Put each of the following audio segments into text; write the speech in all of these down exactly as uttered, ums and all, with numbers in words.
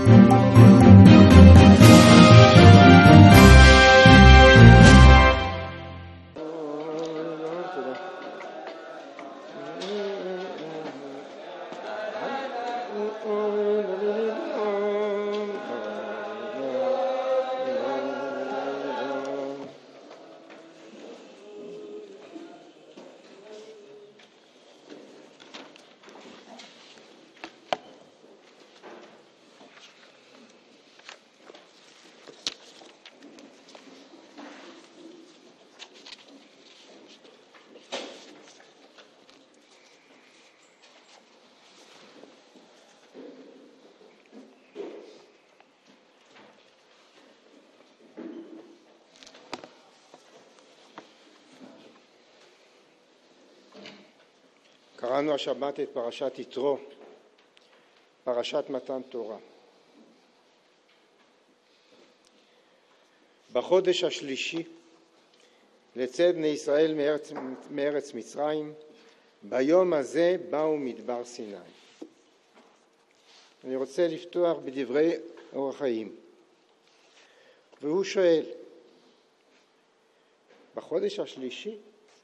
קראנו השבת את פרשת יתרו, פרשת מתן תורה. בחודש השלישי לצאת בני ישראל מארץ, מארץ מצרים, ביום הזה באו מדבר סיני. אני רוצה לפתוח בדברי אור החיים, והוא שואל, בחודש השלישי,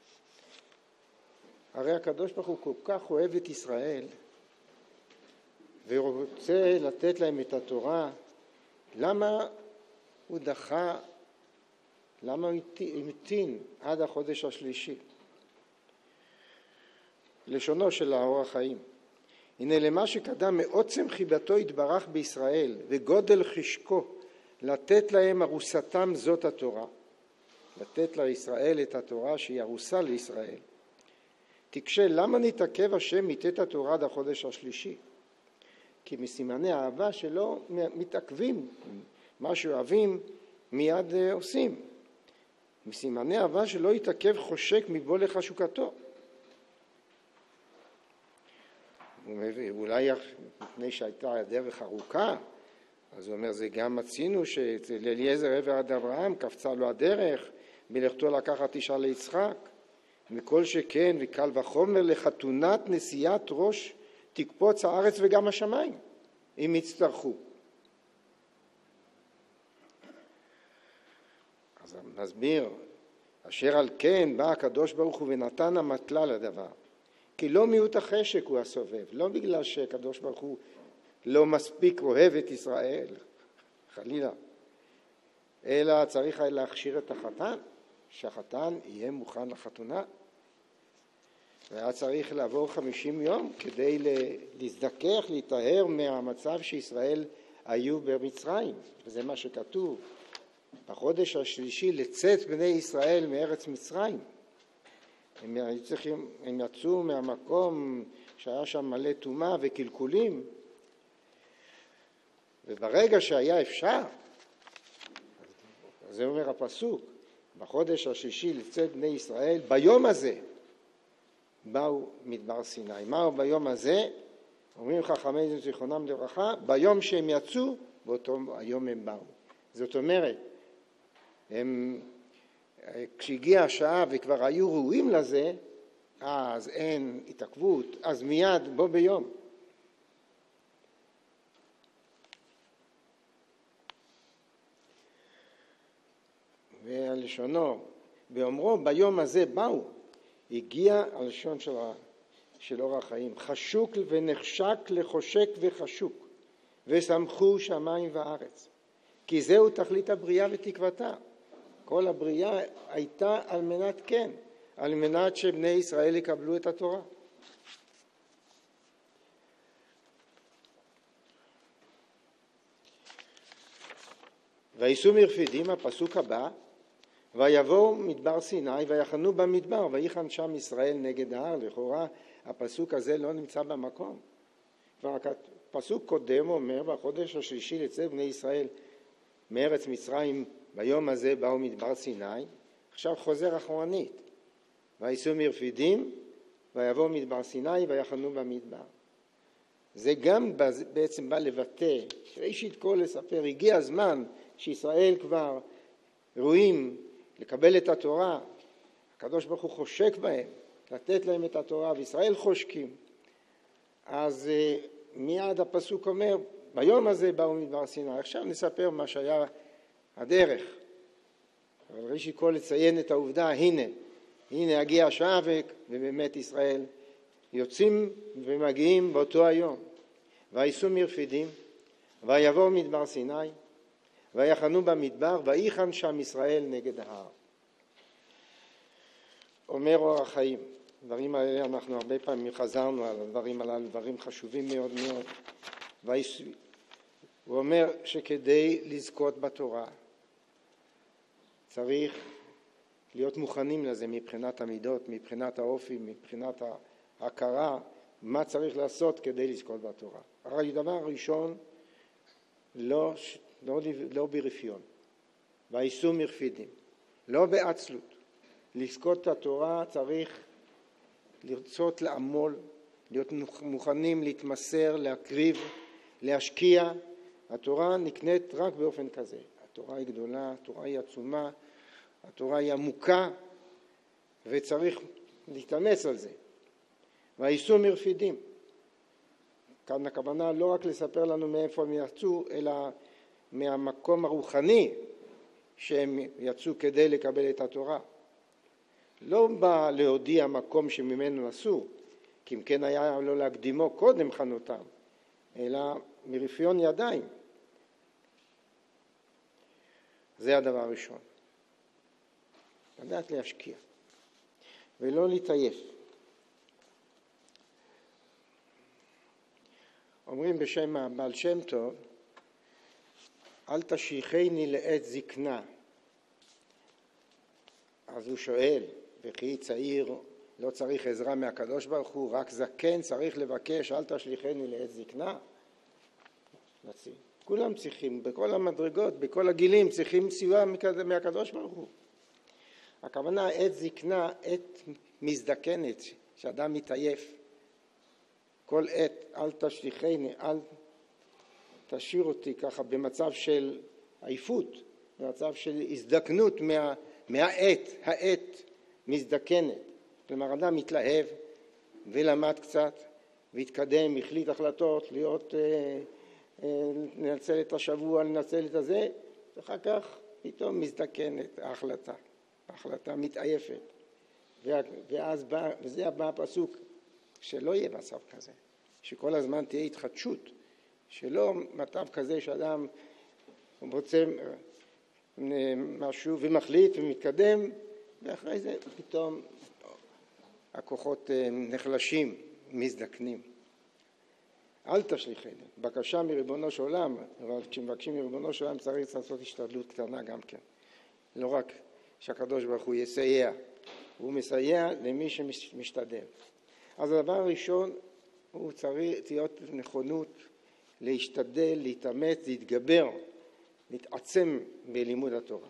הרי הקדוש ברוך הוא כל כך אוהב את ישראל והוא רוצה לתת להם את התורה, למה הוא דחה, למה הוא המתין עד החודש השלישי? לשונו של האור החיים, הנה למה שקדם מעוצם חיבתו יתברך בישראל וגודל חשקו לתת להם ארוסתם זאת התורה, לתת לישראל את התורה שהיא ארוסה לישראל. תקשה, למה נתעכב השם מתת התורה עד החודש השלישי? כי מסימני האהבה שלא מתעכבים, מה שאוהבים מיד עושים. מסימני אהבה שלא יתעכב חושק מבוא לחשוקתו. אולי מפני שהייתה דרך ארוכה, אז הוא אומר, זה גם מצינו שלאליעזר עבר עד אברהם קפצה לו הדרך, מלאכתו לקחת אישה ליצחק. מכל שכן וקל וחומר לחתונת נשיאת ראש תקפוץ הארץ וגם השמיים אם יצטרכו. אז נסביר, אשר על כן בא הקדוש ברוך הוא ונתן המטלה לדבר, כי לא מיעוט החשק הוא הסובב, לא בגלל שהקדוש ברוך הוא לא מספיק אוהב את ישראל חלילה, אלא צריך להכשיר את החתן, שהחתן יהיה מוכן לחתונה, והיה צריך לעבור חמישים יום כדי להזדכך, להתאר מהמצב שישראל היו במצרים, וזה מה שכתוב, בחודש השלישי לצאת בני ישראל מארץ מצרים. הם, צריכים, הם יצאו מהמקום שהיה שם מלא טומאה וקלקולים, וברגע שהיה אפשר, זה אומר הפסוק, בחודש השלישי לצאת בני ישראל, ביום הזה באו מדבר סיני. מהו ביום הזה? אומרים חכמינו זיכרונם לברכה, ביום שהם יצאו, באותו היום הם באו. זאת אומרת, הם, כשהגיעה השעה וכבר היו ראויים לזה, אז אין התעכבות, אז מיד בוא ביום. והלשונו, באומרו ביום הזה באו, הגיע הלשון של, של אור החיים, חשוק ונחשק לחושק וחשוק, ושמחו שמיים וארץ, כי זהו תכלית הבריאה ותקוותה. כל הבריאה הייתה על מנת כן, על מנת שבני ישראל יקבלו את התורה. ויסעו מרפידים, הפסוק הבא, ויבואו מדבר סיני ויחנו במדבר ויחן שם ישראל נגד ההר. לכאורה הפסוק הזה לא נמצא במקום. הפסוק קודם אומר, בחודש השלישי לצאת בני ישראל מארץ מצרים ביום הזה באו מדבר סיני. עכשיו חוזר אחורנית, ויסעו מרפידים ויבואו מדבר סיני ויחנו במדבר. זה גם בעצם בא לבטא, ראשית כל לספר, הגיע הזמן שישראל כבר ראויים לקבל את התורה, הקדוש ברוך הוא חושק בהם, לתת להם את התורה, וישראל חושקים. אז מיד הפסוק אומר, ביום הזה באו מדבר סיני. עכשיו נספר מה שהיה הדרך. אבל ראשית כל לציין את העובדה, הנה, הנה הגיע השעה ובאמת ישראל יוצאים ומגיעים באותו היום. וייסעו מרפידים, ויבואו מדבר סיני, ויחנו במדבר, ויחן שם ישראל נגד ההר. אומר אור החיים, דברים האלה אנחנו הרבה פעמים חזרנו על הדברים הללו, דברים חשובים מאוד מאוד. הוא אומר שכדי לזכות בתורה צריך להיות מוכנים לזה מבחינת המידות, מבחינת האופי, מבחינת ההכרה, מה צריך לעשות כדי לזכות בתורה. הרי דבר ראשון, לא, לא, לא ברפיון, וייסעו מרפידים, לא בעצלות. לזכות את התורה צריך לרצות לעמול, להיות מוכנים להתמסר, להקריב, להשקיע. התורה נקנית רק באופן כזה. התורה היא גדולה, התורה היא עצומה, התורה היא עמוקה, וצריך להתאמץ על זה. וייסעו מרפידים. כאן הכוונה לא רק לספר לנו מאיפה הם יצאו, אלא מהמקום הרוחני שהם יצאו כדי לקבל את התורה. לא בא להודיע מקום שממנו נסעו, כי אם כן היה לא להקדימו קודם חנותם, אלא מרפיון ידיים. זה הדבר הראשון. לדעת להשקיע ולא להתעייף. אומרים בשם הבעל שם טוב, אל תשליכני לעת זקנה. אז הוא שואל, וכי צעיר לא צריך עזרה מהקדוש ברוך הוא, רק זקן צריך לבקש, אל תשליכני לעת זקנה? נציג. כולם צריכים, בכל המדרגות, בכל הגילים, צריכים סיוע מהקדוש ברוך הוא. הכוונה, עת זקנה, עת מזדקנת, שאדם מתעייף. כל עת, אל תשליכני, אל תשאיר אותי ככה במצב של עייפות, במצב של הזדקנות מה, מהעת, העת מזדקנת. כלומר, אדם מתלהב ולמד קצת, והתקדם, החליט החלטות, להיות, אה, אה, לנצל את השבוע, לנצל את הזה, ואחר כך פתאום מזדקנת ההחלטה. ההחלטה מתעייפת. ואז בא, וזה הבא הפסוק, שלא יהיה מצב כזה, שכל הזמן תהיה התחדשות, שלא מצב כזה שאדם רוצה משהו ומחליט ומתקדם, ואחרי זה פתאום הכוחות נחלשים, מזדקנים. אל תשליכני, בקשה מריבונו של עולם, אבל כשמבקשים מריבונו של עולם צריך לעשות השתדלות קטנה גם כן. לא רק שהקדוש ברוך הוא יסייע, הוא מסייע למי שמשתדל. אז הדבר הראשון הוא צריך להיות נכונות להשתדל, להתאמץ, להתגבר, להתעצם בלימוד התורה.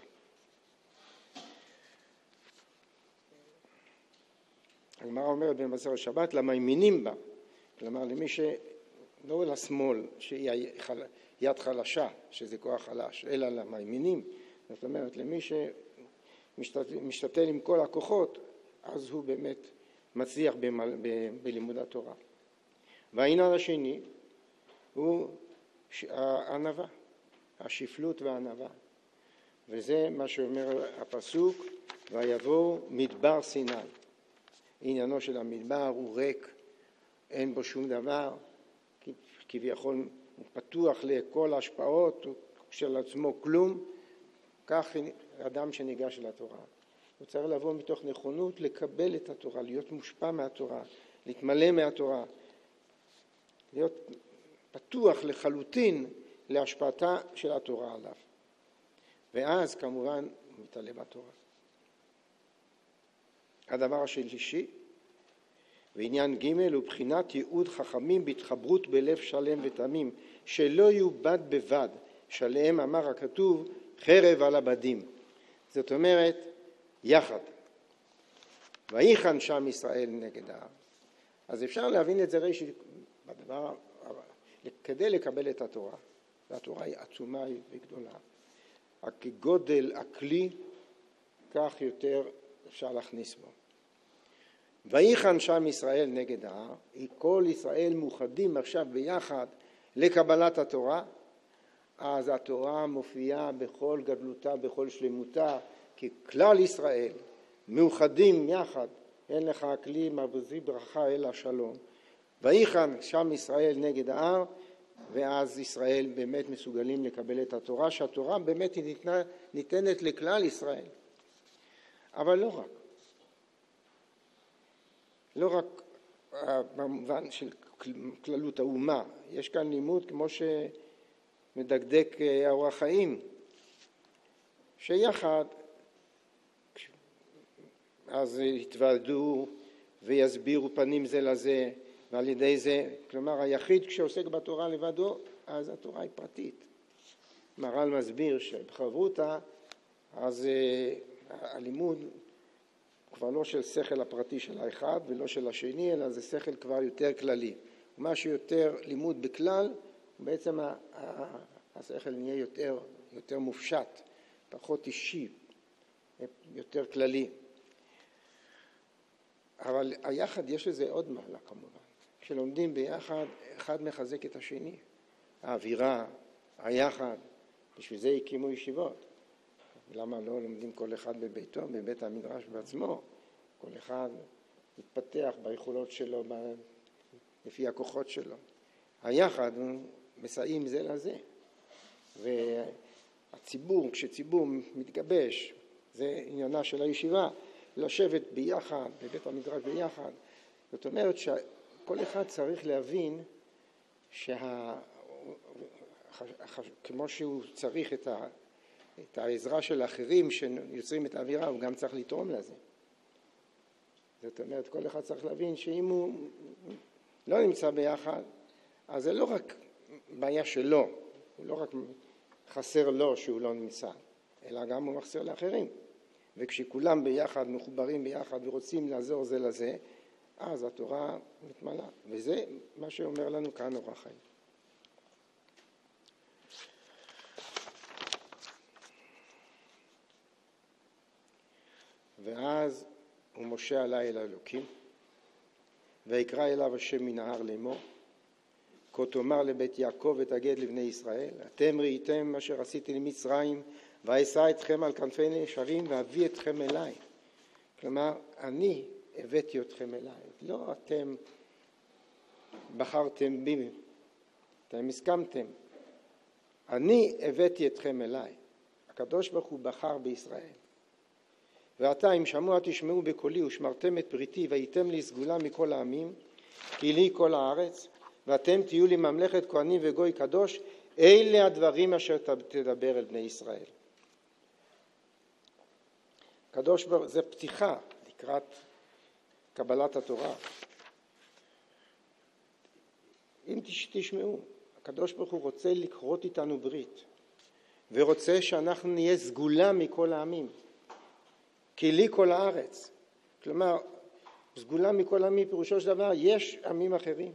הגמרא אומרת במסכת שבת, למאמינים בה, כלומר למי שלא לשמאל, שהיא יד חלשה, שזה כוח חלש, אלא למאמינים, זאת אומרת למי שמשתתל עם כל הכוחות, אז הוא באמת מצליח בלימוד התורה. והעניין השני הוא הענווה, השפלות והענווה. וזה מה שאומר הפסוק, ויבואו מדבר סיני. עניינו של המדבר הוא ריק, אין בו שום דבר, כביכול הוא פתוח לכל ההשפעות של עצמו כלום. כך אדם שניגש לתורה. הוא צריך לבוא מתוך נכונות לקבל את התורה, להיות מושפע מהתורה, להתמלא מהתורה, להיות פתוח לחלוטין להשפעתה של התורה עליו. ואז כמובן הוא מתעלה בתורה. הדבר השלישי, ועניין ג' הוא בחינת ייעוד חכמים בהתחברות בלב שלם ותמים, שלא יובד בבד, שעליהם אמר הכתוב חרב על הבדים. זאת אומרת, יחד. ויחן שם ישראל נגד ההר. אז אפשר להבין את זה ראשית בדבר, כדי לקבל את התורה. והתורה היא עצומה וגדולה. כגודל הכלי, כך יותר אפשר להכניס בו. ויחן שם ישראל נגד ההר, כל ישראל מאוחדים עכשיו ביחד לקבלת התורה, אז התורה מופיעה בכל גדלותה, בכל שלמותה, כי כלל ישראל מאוחדים יחד, אין לך כלי מרבזי ברכה אלא שלום. ויחן שם ישראל נגד ההר, ואז ישראל באמת מסוגלים לקבל את התורה, שהתורה באמת היא ניתנה, ניתנת לכלל ישראל. אבל לא רק. לא רק במובן של כללות האומה. יש כאן לימוד כמו שמדקדק האור החיים, שיחד אז יתוועדו ויסבירו פנים זה לזה, ועל ידי זה, כלומר היחיד כשעוסק בתורה לבדו, אז התורה היא פרטית. מר"ל מסביר שבחברותא, אז הלימוד כבר לא של שכל הפרטי של האחד ולא של השני, אלא זה שכל כבר יותר כללי. ומה שיותר לימוד בכלל, בעצם השכל נהיה יותר, יותר מופשט, פחות אישי, יותר כללי. אבל היחד יש לזה עוד מעלה כמובן. כשלומדים ביחד, אחד מחזק את השני. האווירה, היחד, בשביל זה הקימו ישיבות. למה לא לומדים כל אחד בביתו, בבית המדרש בעצמו? כל אחד מתפתח ביכולות שלו, לפי הכוחות שלו. היחד הוא מסייעים זה לזה. והציבור, כשציבור מתגבש, זה עניינה של הישיבה, לשבת ביחד, בבית המדרש ביחד. זאת אומרת שכל אחד צריך להבין שה... כמו שהוא צריך את, ה... את העזרה של האחרים שיוצרים את האווירה, הוא גם צריך לתרום לזה. זאת אומרת, כל אחד צריך להבין שאם הוא לא נמצא ביחד, אז זה לא רק בעיה שלו, הוא לא רק חסר לו שהוא לא נמצא, אלא גם הוא מחסר לאחרים. וכשכולם ביחד, מחוברים ביחד ורוצים לעזור זה לזה, אז התורה מתמלאה. וזה מה שאומר לנו כאן אור החיים. ואז הוא משה עלה אל האלוקים, ויקרא אליו השם מן ההר לאמור, כה תאמר לבית יעקב ותגד לבני ישראל, אתם ראיתם אשר עשיתי למצרים, ואשא אתכם על כנפי נשרים ואביא אתכם אליי. כלומר, אני הבאתי אתכם אליי. לא אתם בחרתם בי, אתם הסכמתם. אני הבאתי אתכם אליי. הקדוש ברוך הוא בחר בישראל. ועתה אם שמוע תשמעו בקולי ושמרתם את בריתי והייתם לי סגולה מכל העמים, כי לי כל הארץ, ואתם תהיו לי ממלכת כהנים וגוי קדוש, אלה הדברים אשר תדבר אל בני ישראל. קדוש ברוך הוא, זה פתיחה לקראת קבלת התורה. אם תשמעו, הקדוש ברוך הוא רוצה לקרות איתנו ברית, ורוצה שאנחנו נהיה סגולה מכל העמים, כי לי כל הארץ. כלומר, סגולה מכל העמים פירושו של דבר, יש עמים אחרים,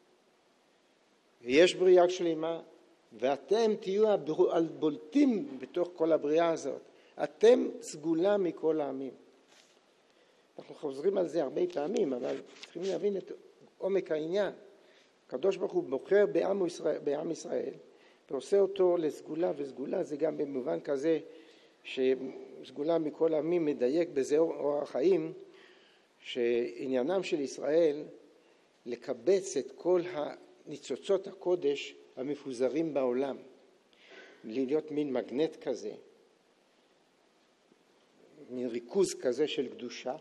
ויש בריאה שלמה, ואתם תהיו הבולטים בתוך כל הבריאה הזאת. אתם סגולה מכל העמים. אנחנו חוזרים על זה הרבה פעמים, אבל צריכים להבין את עומק העניין. הקדוש ברוך הוא בוחר בעם ישראל, בעם ישראל, ועושה אותו לסגולה, וסגולה זה גם במובן כזה, שסגולה מכל העמים מדייק בזה אור החיים, שעניינם של ישראל לקבץ את כל הניצוצות הקודש המפוזרים בעולם, להיות מין מגנט כזה, מין ריכוז כזה של קדושה,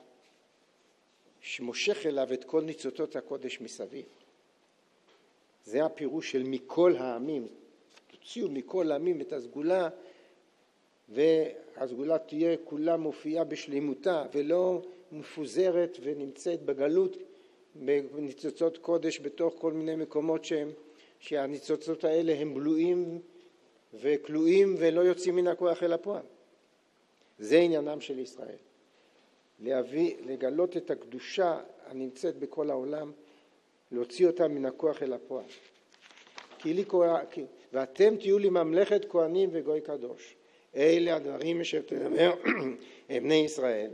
שמושך אליו את כל ניצוצות הקודש מסביב. זה הפירוש של מכל העמים. תוציאו מכל העמים את הסגולה, והסגולה תהיה כולה מופיעה בשלימותה, ולא מפוזרת ונמצאת בגלות, בניצוצות קודש בתוך כל מיני מקומות שהם, שהניצוצות האלה הם בלויים וכלואים ולא יוצאים מן הכוח אל הפועל. זה עניינם של ישראל. להביא, לגלות את הקדושה הנמצאת בכל העולם, להוציא אותה מן הכוח אל הפועל. כי לי, ואתם תהיו לי ממלכת כהנים וגוי קדוש. אלה הדברים אשר תדבר בני ישראל.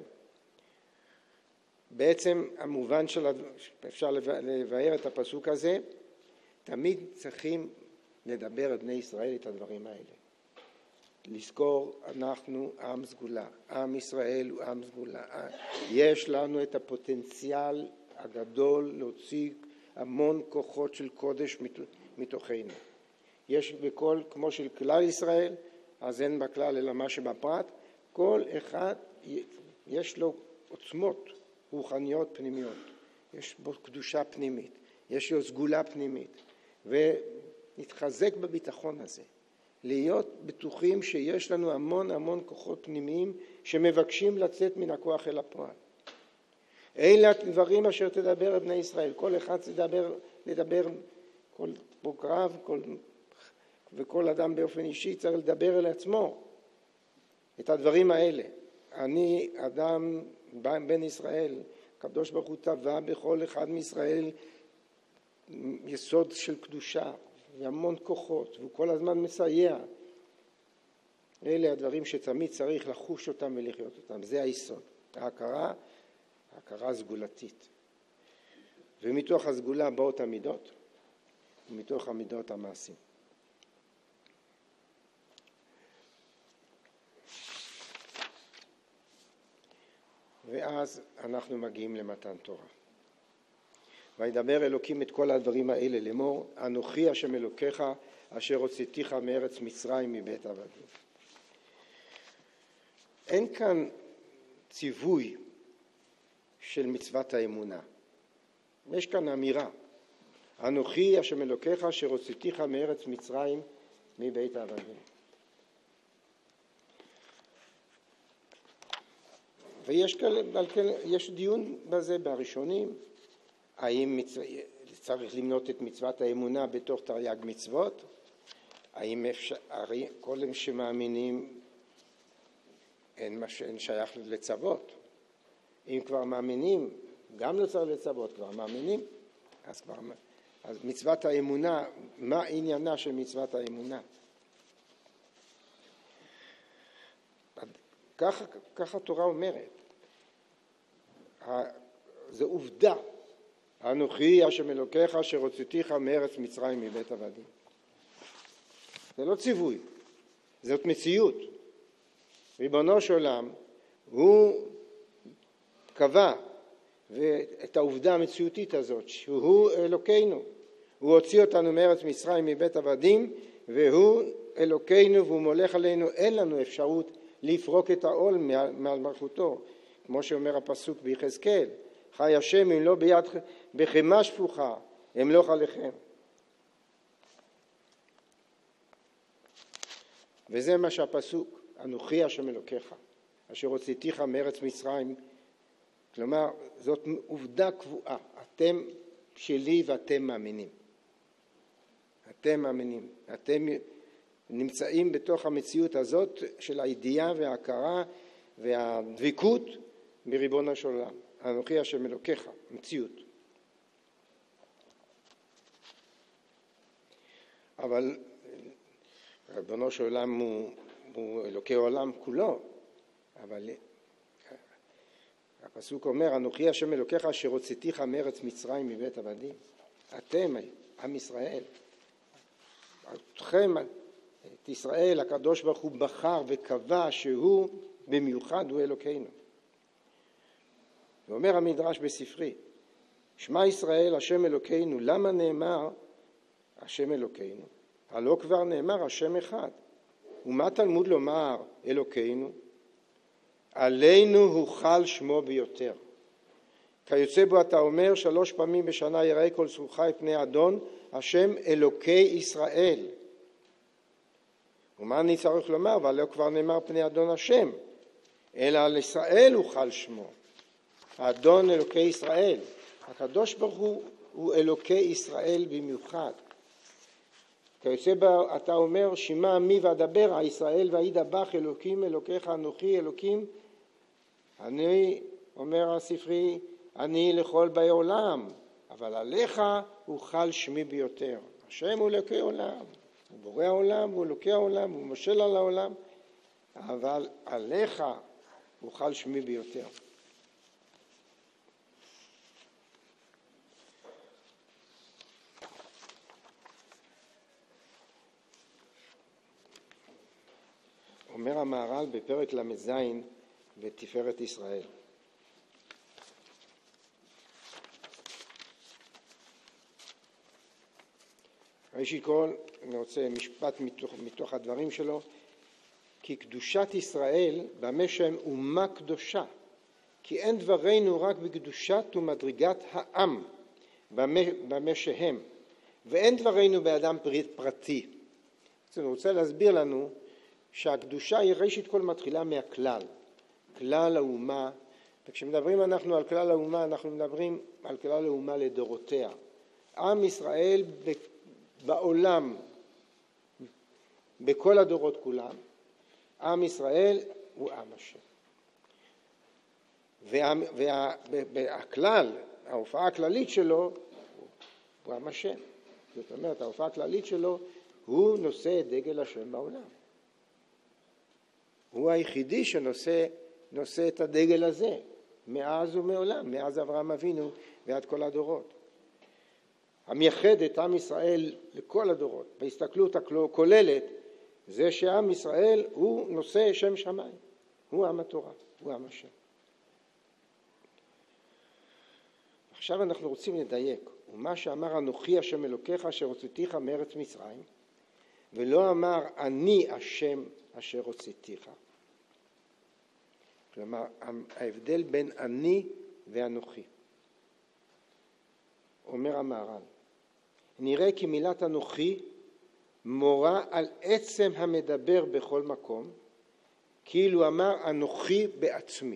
בעצם המובן של, אפשר לבאר את הפסוק הזה, תמיד צריכים לדבר את בני ישראל את הדברים האלה. לזכור, אנחנו עם סגולה, עם ישראל הוא עם סגולה. יש לנו את הפוטנציאל הגדול להוציא המון כוחות של קודש מתוכנו. יש בכל, כמו של כלל ישראל, אז אין בכלל אלא מה שבפרט, כל אחד יש לו עוצמות רוחניות פנימיות, יש בו קדושה פנימית, יש לו סגולה פנימית, ונתחזק בביטחון הזה. להיות בטוחים שיש לנו המון המון כוחות פנימיים שמבקשים לצאת מן הכוח אל הפועל. אלה הדברים אשר תדבר בני ישראל, כל אחד תדבר, לדבר, כל בוגרב, כל, וכל אדם באופן אישי צריך לדבר אל עצמו את הדברים האלה. אני אדם בן ישראל, הקדוש ברוך הוא טבע בכל אחד מישראל יסוד של קדושה והמון כוחות, והוא כל הזמן מסייע. אלה הדברים שתמיד צריך לחוש אותם ולחיות אותם, זה היסוד. ההכרה, ההכרה סגולתית. ומתוך הסגולה באות המידות, ומתוך המידות המעשים. ואז אנחנו מגיעים למתן תורה. וידבר אלוקים את כל הדברים האלה לאמור, אנוכי השם אלוקיך אשר הוצאתיך מארץ מצרים מבית עבדים. אין כאן ציווי של מצוות האמונה. יש כאן אמירה, אנוכי השם אלוקיך אשר הוצאתיך מארץ מצרים מבית עבדים. ויש כאן, יש דיון בזה בראשונים, האם צריך למנות את מצוות האמונה בתוך תרי"ג מצוות? האם אפשר, כל הם שמאמינים אין, מש, אין שייך לצוות? אם כבר מאמינים, גם לא צריך לצוות, כבר מאמינים, אז כבר, אז מצוות האמונה, מה עניינה של מצוות האמונה? כך, כך התורה אומרת, זה עובדה, אנוכי השם אלוקיך אשר הוצאתיך מארץ מצרים מבית עבדים. זה לא ציווי, זאת מציאות. ריבונו של עולם, הוא קבע את העובדה המציאותית הזאת, שהוא אלוקינו. הוא הוציא אותנו מארץ מצרים מבית עבדים, והוא אלוקינו והוא מולך עלינו, אין לנו אפשרות לפרוק את העול מעל מלכותו. כמו שאומר הפסוק ביחזקאל, חי השם אם לא ביד בחמה שפוכה, אמלוך עליכם. וזה מה שהפסוק, אנוכי השם אלוקיך, אשר הוצאתיך מארץ מצרים, כלומר, זאת עובדה קבועה, אתם שלי ואתם מאמינים. אתם מאמינים, אתם נמצאים בתוך המציאות הזאת של הידיעה וההכרה והדבקות בריבונו של עולם. אנוכי השם אלוקיך, מציאות. אבל ריבונו של עולם הוא, הוא אלוקי העולם כולו, אבל הפסוק אומר, אנוכי השם אלוקיך אשר הוצאתיך מארץ מצרים מבית עבדים. אתם, עם ישראל, אתכם, את ישראל, הקדוש ברוך הוא בחר וקבע שהוא במיוחד הוא אלוקינו. ואומר המדרש בספרי, שמע ישראל השם אלוקינו, למה נאמר השם אלוקינו? הלא כבר נאמר השם אחד. ומה תלמוד לומר אלוקינו? עלינו הוחל שמו ביותר. כיוצא בו אתה אומר שלוש פעמים בשנה יראה כל צורך את פני אדון, השם אלוקי ישראל. ומה אני צריך לומר? והלא כבר נאמר פני אדון השם, אלא על ישראל הוחל שמו. האדון אלוקי ישראל, הקדוש ברוך הוא הוא אלוקי ישראל במיוחד. כיוצא בה אתה אומר שמע מי ואדבר הישראל וידבח אלוקים אלוקיך אנוכי אלוקים. אני אומר הספרי אני לכל באי עולם, אבל עליך הוחל שמי ביותר. השם הוא אלוקי עולם, הוא בורא העולם, הוא אלוקי העולם, הוא מושל על העולם, אבל עליך הוחל שמי ביותר. אומר המהר"ל בפרק למ"ז בתפארת ישראל. ראשית כל, אני רוצה משפט מתוך, מתוך הדברים שלו, כי קדושת ישראל במה שהם אומה קדושה, כי אין דברינו רק בקדושת ומדרגת העם במה, במה שהם, ואין דברינו באדם פרטי. אז אני רוצה להסביר לנו שהקדושה היא ראשית כל מתחילה מהכלל, כלל האומה, וכשמדברים אנחנו על כלל האומה, אנחנו מדברים על כלל האומה לדורותיה. עם ישראל בעולם, בכל הדורות כולם, עם ישראל הוא עם השם. והכלל, ההופעה הכללית שלו, הוא עם השם. זאת אומרת, ההופעה הכללית שלו, הוא נושא את דגל השם בעולם. הוא היחידי שנושא נושא את הדגל הזה, מאז ומעולם, מאז אברהם אבינו ועד כל הדורות. המייחד את עם ישראל לכל הדורות, בהסתכלות הכוללת, זה שעם ישראל הוא נושא שם שמיים, הוא עם התורה, הוא עם השם. עכשיו אנחנו רוצים לדייק, ומה שאמר אנוכי השם אלוקיך אשר הוצאתיך מארץ מצרים, ולא אמר אני השם אשר הוצאתיך. כלומר, ההבדל בין אני ואנוכי. אומר המהר"ל, נראה כי מילת אנוכי מורה על עצם המדבר בכל מקום, כאילו אמר אנוכי בעצמי.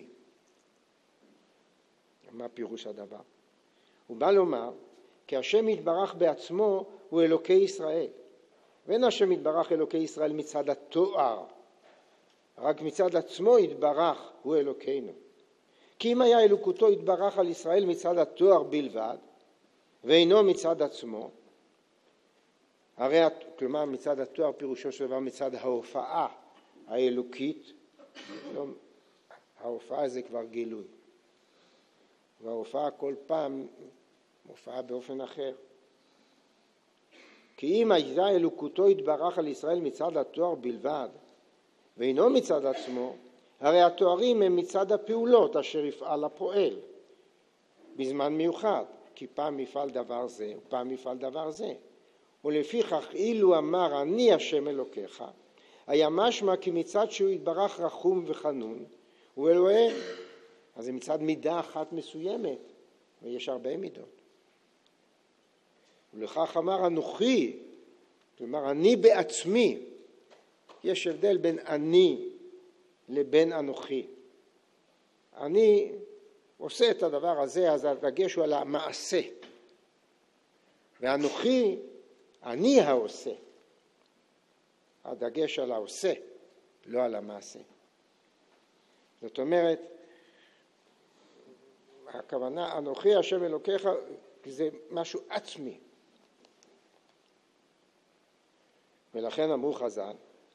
מה פירוש הדבר? הוא בא לומר, כי השם יתברך בעצמו הוא אלוקי ישראל, ואין השם יתברך אלוקי ישראל מצד התואר, רק מצד עצמו יתברך הוא אלוקינו. כי אם היה אלוקותו יתברך על ישראל מצד התואר בלבד, ואינו מצד עצמו, הרי, כלומר מצד התואר פירושו של דבר מצד ההופעה האלוקית, ההופעה זה כבר גילוי, וההופעה כל פעם מופעה באופן אחר. כי אם הייתה אלוקותו יתברך על ישראל מצד התואר בלבד, ואינו מצד עצמו, הרי התוארים הם מצד הפעולות אשר יפעל הפועל בזמן מיוחד, כי פעם יפעל דבר זה ופעם יפעל דבר זה. ולפיכך אילו אמר אני השם אלוקיך, היה משמע כי מצד שהוא יתברך רחום וחנון הוא אלוהים, אז זה מצד מידה אחת מסוימת, ויש הרבה מידות. ולכך אמר אנוכי, כלומר אני בעצמי. יש הבדל בין אני לבין אנוכי. אני עושה את הדבר הזה, אז הדגש הוא על המעשה. ואנוכי, אני העושה. הדגש על העושה, לא על המעשה. זאת אומרת, הכוונה, אנוכי השם אלוקיך, זה משהו עצמי. ולכן אמרו חז"ל,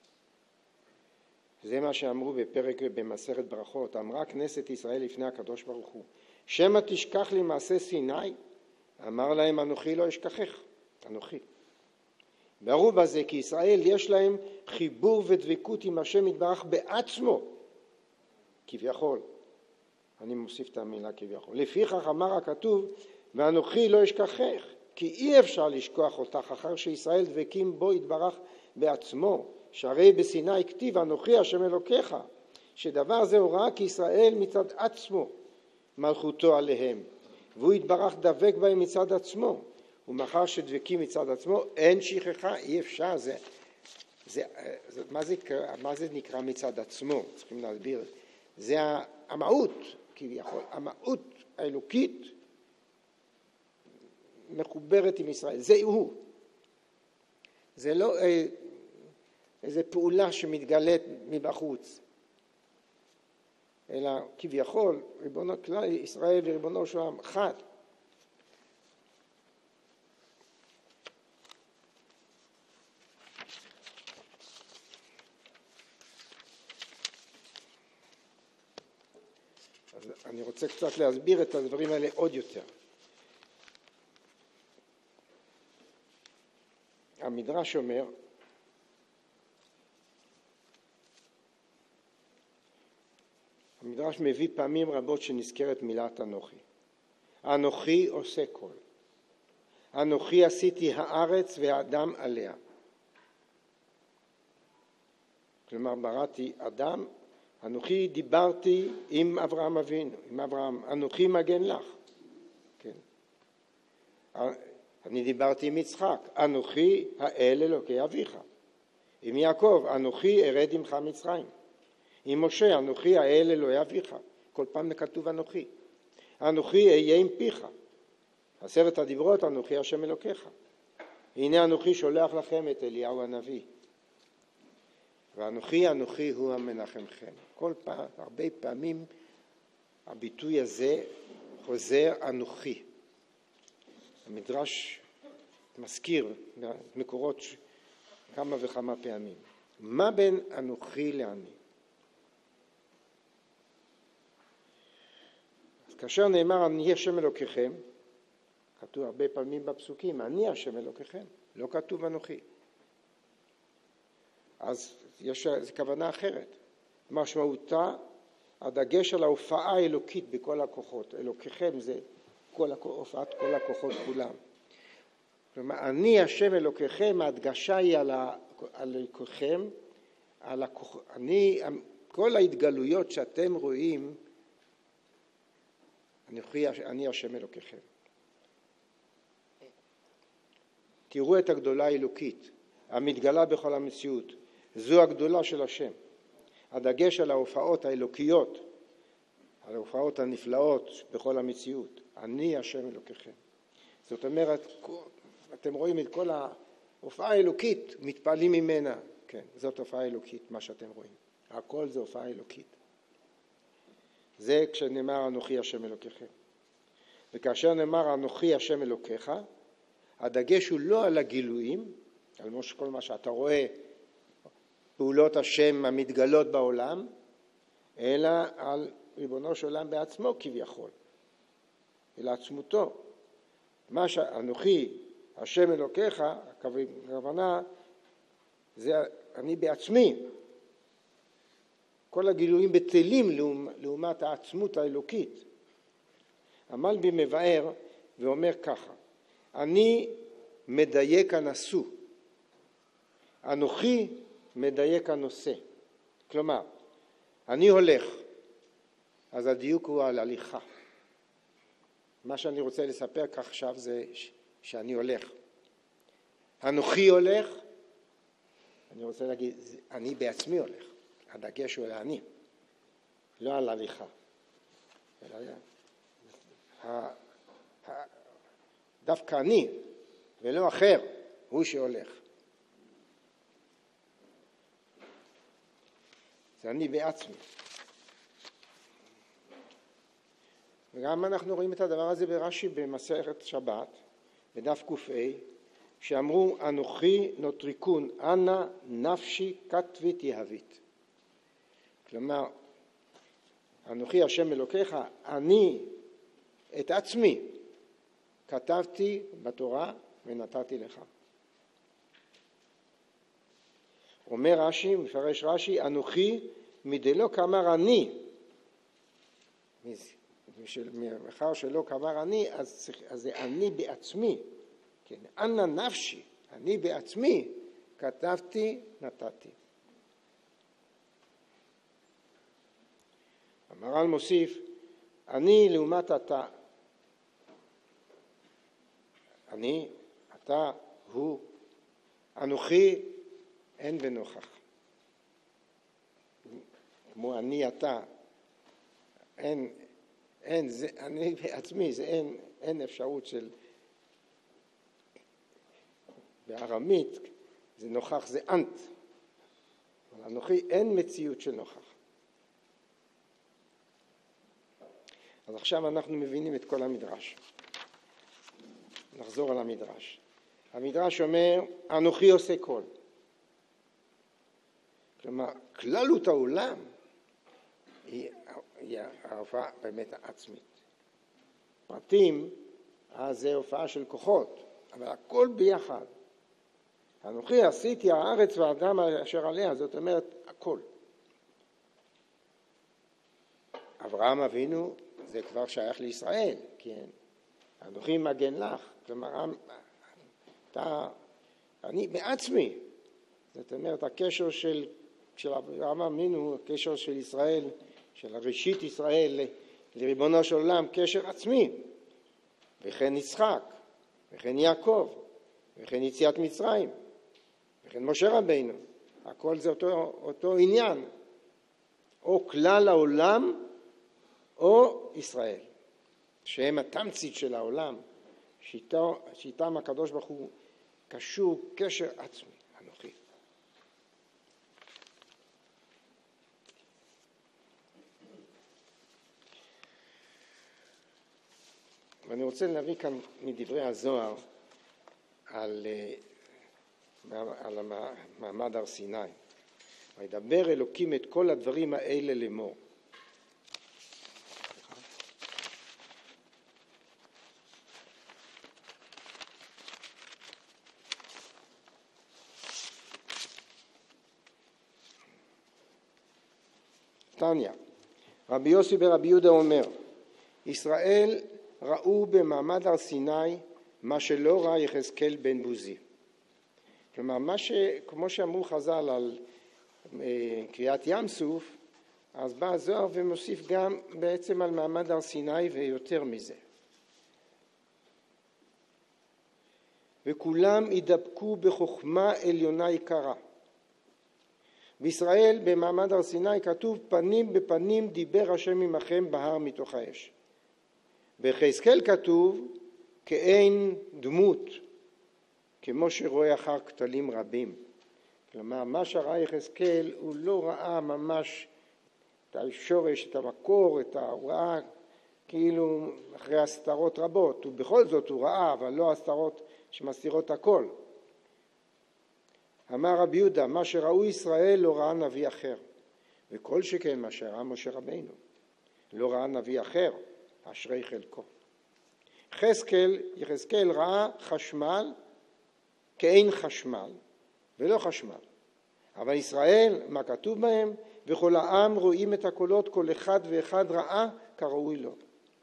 זה מה שאמרו בפרק במסכת ברכות, אמרה כנסת ישראל לפני הקדוש ברוך הוא, שמא תשכח לי מעשה סיני, אמר להם אנוכי לא אשכחך, אנוכי. והראו בזה כי ישראל יש להם חיבור ודבקות עם השם יתברך בעצמו, כביכול. אני מוסיף את המילה כביכול. לפיכך אמר הכתוב, ואנוכי לא אשכחך, כי אי אפשר לשכוח אותך אחר שישראל דבקים בו יתברך בעצמו, שהרי בסיני כתיב אנוכי השם אלוקיך, שדבר זה הוראה כי ישראל מצד עצמו מלכותו עליהם, והוא יתברך דבק בהם מצד עצמו, ומאחר שדבקים מצד עצמו אין שכחה, אי אפשר. זה, זה, זה, מה, זה, מה זה נקרא מצד עצמו? צריכים להסביר. זה המהות, כביכול, המהות האלוקית מחוברת עם ישראל, זה הוא. זה לא איזו פעולה שמתגלית מבחוץ, אלא כביכול ריבונו כלל ישראל וריבונו של עולם אחד. אז אני רוצה קצת להסביר את הדברים האלה עוד יותר. המדרש אומר, המדרש מביא פעמים רבות שנזכרת מילת אנוכי. אנוכי עושה כל. אנוכי עשיתי הארץ והאדם עליה. כלומר, בראתי אדם, אנוכי דיברתי עם אברהם אבינו, עם אברהם, אנוכי מגן לך. כן. אני דיברתי עם יצחק, אנוכי האל אלוקי אביך. עם יעקב, אנוכי ארד עמך מצרים. עם משה, אנוכי האל אלוהי אביך. כל פעם כתוב אנוכי. אנוכי אהיה עם פיך. עשרת הדיברות, אנוכי השם אלוקיך. הנה אנוכי שולח לכם את אליהו הנביא. ואנוכי, אנוכי הוא המנחמכם. כל פעם, הרבה פעמים, הביטוי הזה חוזר אנוכי. המדרש מזכיר מקורות כמה וכמה פעמים. מה בין אנוכי לאני? אז כאשר נאמר אני השם אלוקיכם, כתוב הרבה פעמים בפסוקים, אני השם אלוקיכם, לא כתוב אנוכי. אז יש כוונה אחרת. משמעותה, הדגש על ההופעה האלוקית בכל הכוחות. אלוקיכם זה כל הופעת כל הכוחות כולם. כלומר, אני השם אלוקיכם, ההדגשה היא על אלוקיכם, על הכוח, אני, כל ההתגלויות שאתם רואים, אני, אני השם אלוקיכם. תראו את הגדולה האלוקית, המתגלה בכל המציאות. זו הגדולה של השם. הדגש על ההופעות האלוקיות, על ההופעות הנפלאות בכל המציאות. אני השם אלוקיכם. זאת אומרת, אתם רואים את כל ההופעה האלוקית, מתפעלים ממנה. כן, זאת הופעה אלוקית, מה שאתם רואים. הכל זה הופעה אלוקית. זה כשנאמר אנוכי השם אלוקיכם. וכאשר נאמר אנוכי השם אלוקיך, הדגש הוא לא על הגילויים, על כל מה שאתה רואה, פעולות השם המתגלות בעולם, אלא על ריבונו של עולם בעצמו כביכול, אל עצמותו. מה שאנוכי השם אלוקיך, הכוונה זה אני בעצמי. כל הגילויים בטלים לעומת העצמות האלוקית. המלבי מבאר ואומר ככה, אני מדייק הנשוא, אנוכי מדייק הנושא. כלומר, אני הולך, אז הדיוק הוא על הליכה. מה שאני רוצה לספר כך עכשיו זה שאני הולך. אנוכי הולך, אני רוצה להגיד, אני בעצמי הולך. הדגש הוא על אני, לא על הליכה. דווקא אני, ולא אחר, הוא שהולך. זה אני בעצמי. וגם אנחנו רואים את הדבר הזה ברש"י במסכת שבת, בדף ק"א, שאמרו אנוכי נוטריקון, אנא נפשי כתבית יהבית. כלומר, אנוכי השם אלוקיך, אני את עצמי כתבתי בתורה ונתתי לך. אומר רש"י, מפרש רש"י, אנוכי מדלא כאמר אני, מאחר שלא כאמר אני, אז, אז זה אני בעצמי, כן, אנא נפשי, אני בעצמי כתבתי, נתתי. המהר"ל מוסיף, אני לעומת אתה, אני, אתה, הוא, אנוכי, אין ונוכח. כמו אני, אתה, אין, אין, זה, אני בעצמי, זה אין, אין אפשרות של, בארמית, זה נוכח, זה אנט. אבל אנוכי, אין מציאות של נוכח. אז עכשיו אנחנו מבינים את כל המדרש. נחזור על המדרש. המדרש אומר, אנוכי עושה כל. כלומר, כללות העולם היא, היא ההופעה באמת העצמית. פרטים, אז זה הופעה של כוחות, אבל הכל ביחד. אנוכי עשיתי הארץ והאדם אשר עליה, זאת אומרת, הכל. אברהם אבינו זה כבר שייך לישראל, כן? אנוכי מגן לך, כלומר, אתה, אני בעצמי, זאת אומרת, הקשר של, של אברהם אבינו, הקשר של ישראל, של ראשית ישראל לריבונו של עולם, קשר עצמי, וכן יצחק, וכן יעקב, וכן יציאת מצרים, וכן משה רבינו, הכל זה אותו, אותו עניין, או כלל העולם, או ישראל, שהם התמצית של העולם, שאיתם, שאיתם הקדוש ברוך הוא קשור קשר עצמי, אנוכי. ואני רוצה להביא כאן מדברי הזוהר על, על מעמד הר סיני. וידבר אלוקים את כל הדברים האלה לאמור. תניא, רבי יוסי ברבי יהודה אומר, ישראל ראו במעמד הר סיני מה שלא ראה יחזקאל בן בוזי. כלומר, מה ש, כמו שאמרו חז"ל על אה, קריאת ים סוף, אז בא הזוהר ומוסיף גם בעצם על מעמד הר סיני ויותר מזה. וכולם ידבקו בחוכמה עליונה יקרה. בישראל במעמד הר סיני כתוב פנים בפנים דיבר השם עמכם בהר מתוך האש. ביחזקאל כתוב כאין דמות, כמו שרואה אחר כתלים רבים. כלומר, מה שראה יחזקאל הוא לא ראה ממש את השורש, את המקור, את ההוראה, כאילו אחרי הסתרות רבות. ובכל זאת הוא ראה, אבל לא הסתרות שמסתירות הכל. אמר רבי יהודה, מה שראו ישראל לא ראה נביא אחר. וכל שכן מה שראה משה רבינו. לא ראה נביא אחר, אשרי חלקו. יחזקאל, יחזקאל ראה חשמל כאין חשמל, ולא חשמל. אבל ישראל, מה כתוב בהם? וכל העם רואים את הקולות, כל אחד ואחד ראה כראוי לו.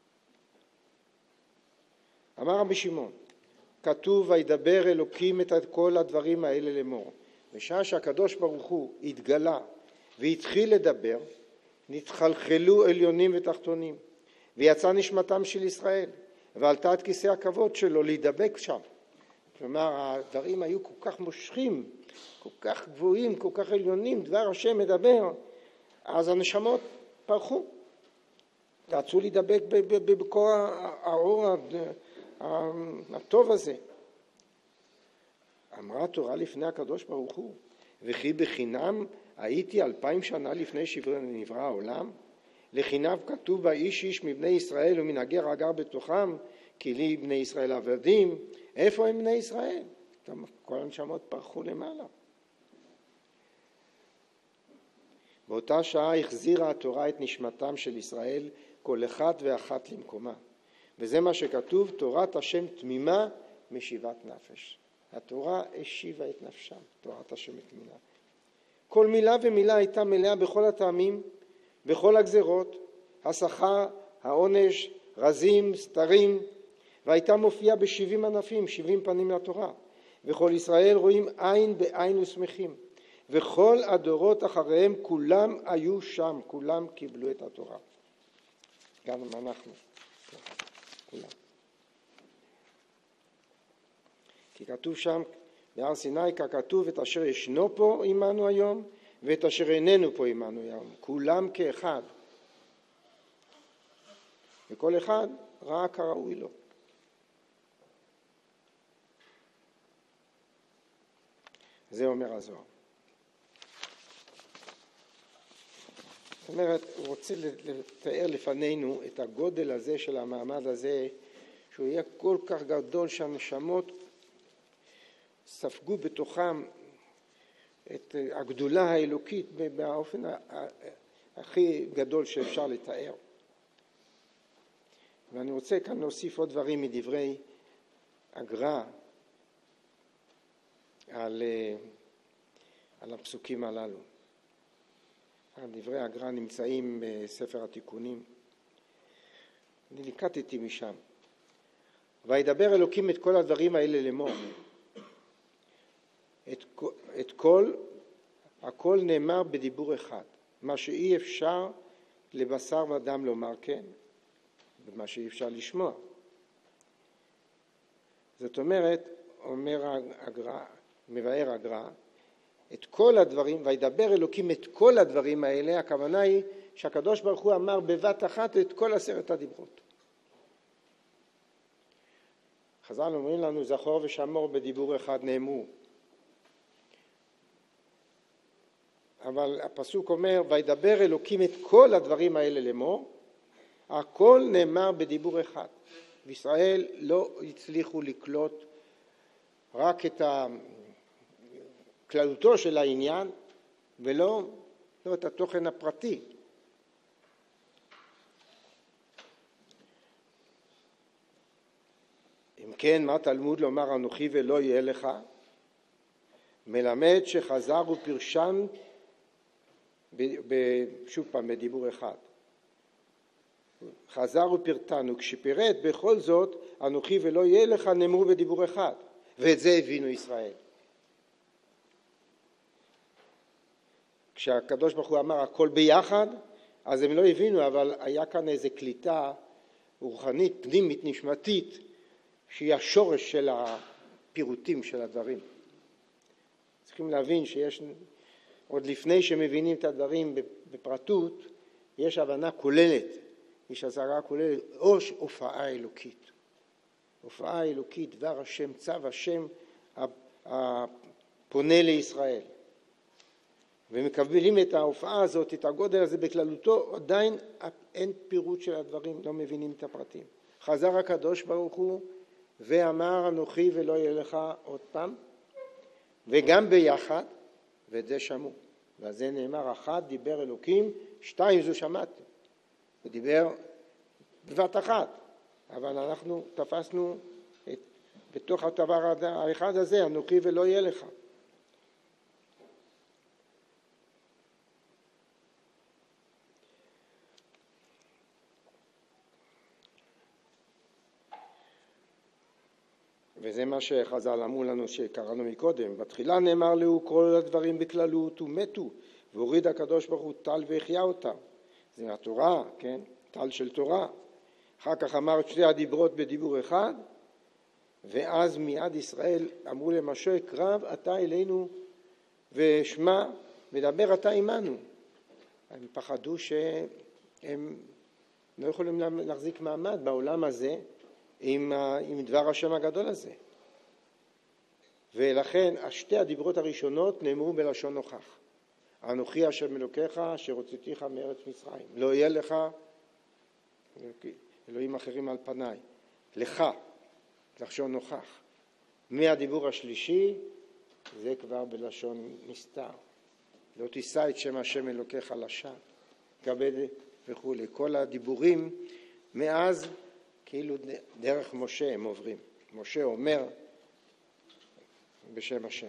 אמר רבי שמעון, כתוב וידבר אלוקים את כל הדברים האלה לאמור. בשעה שהקדוש ברוך הוא התגלה והתחיל לדבר, נתחלחלו עליונים ותחתונים, ויצא נשמתם של ישראל, ועלתה את כיסא הכבוד שלו להידבק שם. כלומר, הדברים היו כל כך מושכים, כל כך גבוהים, כל כך עליונים, דבר השם מדבר, אז הנשמות פרחו. רצו להידבק בקור האור הטוב הזה. אמרה התורה לפני הקדוש ברוך הוא, וכי בחינם הייתי אלפיים שנה לפני שנברא העולם, לחינם כתוב באיש איש מבני ישראל ומן הגר הגר בתוכם, כי לי בני ישראל עבדים. איפה הם בני ישראל? כל הנשמות פרחו למעלה. באותה שעה החזירה התורה את נשמתם של ישראל כל אחד ואחת למקומה. וזה מה שכתוב, תורת השם תמימה משיבת נפש. התורה השיבה את נפשם, תורת השם תמימה. כל מילה ומילה הייתה מלאה בכל הטעמים, בכל הגזרות, השכר, העונש, רזים, סתרים, והייתה מופיעה בשבעים ענפים, שבעים פנים לתורה. וכל ישראל רואים עין בעין ושמחים. וכל הדורות אחריהם כולם היו שם, כולם קיבלו את התורה. גם אנחנו, כולם. כי כתוב שם בהר סיני, ככתוב את אשר ישנו פה עמנו היום, ואת אשר איננו פה עמנו היום. כולם כאחד. וכל אחד ראה כראוי לו. זה אומר הזוהר. זאת אומרת, הוא רוצה לתאר לפנינו את הגודל הזה של המעמד הזה, שהוא יהיה כל כך גדול שהנשמות ספגו בתוכם את הגדולה האלוקית באופן הכי גדול שאפשר לתאר. ואני רוצה כאן להוסיף עוד דברים מדברי הגר"א על, על הפסוקים הללו. דברי הגר"א נמצאים בספר התיקונים. אני ליקטתי משם. וידבר אלוקים את כל הדברים האלה לאמור. את, את כל, הכל נאמר בדיבור אחד. מה שאי אפשר לבשר ודם לומר כן, ומה שאי אפשר לשמוע. זאת אומרת, אומר הגר"א, מבאר הגר"א, את כל הדברים, וידבר אלוקים את כל הדברים האלה, הכוונה היא שהקדוש ברוך הוא אמר בבת אחת את כל עשרת הדיברות. חז"ל אומרים לנו זכור ושמור בדיבור אחד נאמרו. אבל הפסוק אומר וידבר אלוקים את כל הדברים האלה לאמור, הכל נאמר בדיבור אחד. וישראל לא הצליחו לקלוט רק את כללותו של העניין ולא לא את התוכן הפרטי. אם כן, מה תלמוד לומר אנוכי ולא יהיה לך? מלמד שחזר ופרשן שוב פעם בדיבור אחד. חזר ופרטן, וכשפירט בכל זאת אנוכי ולא יהיה לך נאמרו בדיבור אחד, ואת זה הבינו ישראל. כשהקדוש ברוך הוא אמר הכל ביחד, אז הם לא הבינו, אבל היה כאן איזו קליטה רוחנית, פנימית, נשמתית, שהיא השורש של הפירוטים של הדברים. צריכים להבין שיש, עוד לפני שמבינים את הדברים בפרטות, יש הבנה כוללת, יש הזהרה כוללת, או הופעה אלוקית. הופעה אלוקית, דבר השם, צו השם הפונה לישראל. ומקבלים את ההופעה הזאת, את הגודל הזה בכללותו, עדיין אין פירוט של הדברים, לא מבינים את הפרטים. חזר הקדוש ברוך הוא ואמר אנוכי ולא יהיה לך עוד פעם, וגם ביחד, ואת זה שמעו. ועל זה נאמר, אחת דיבר אלוקים, שתיים זו שמעתם. הוא דיבר בבת אחת, אבל אנחנו תפסנו את, בתוך הדבר האחד הזה, אנוכי ולא יהיה לך. וזה מה שחז"ל אמרו לנו שקראנו מקודם. בתחילה נאמר לו כל הדברים בכללות ומתו, והוריד הקדוש ברוך הוא טל והחיה אותם. זה מהתורה, כן? טל של תורה. אחר כך אמר את שתי הדיברות בדיבור אחד, ואז מיד ישראל אמרו למשה, קרב אתה אלינו ושמע ודבר אתה עמנו. הם פחדו שהם לא יכולים להחזיק מעמד בעולם הזה, עם, עם דבר השם הגדול הזה. ולכן השתי הדיברות הראשונות נאמרו בלשון נוכח. אנוכי השם אלוקיך אשר הוצאתיך מארץ מצרים. לא יהיה לך אלוהים אחרים על פניי. לך, לשון נוכח. מהדיבור השלישי זה כבר בלשון נסתר. לא תישא את שם השם אלוקיך לשווא. כבד וכו'. כל הדיבורים מאז כאילו דרך משה הם עוברים. משה אומר בשם השם.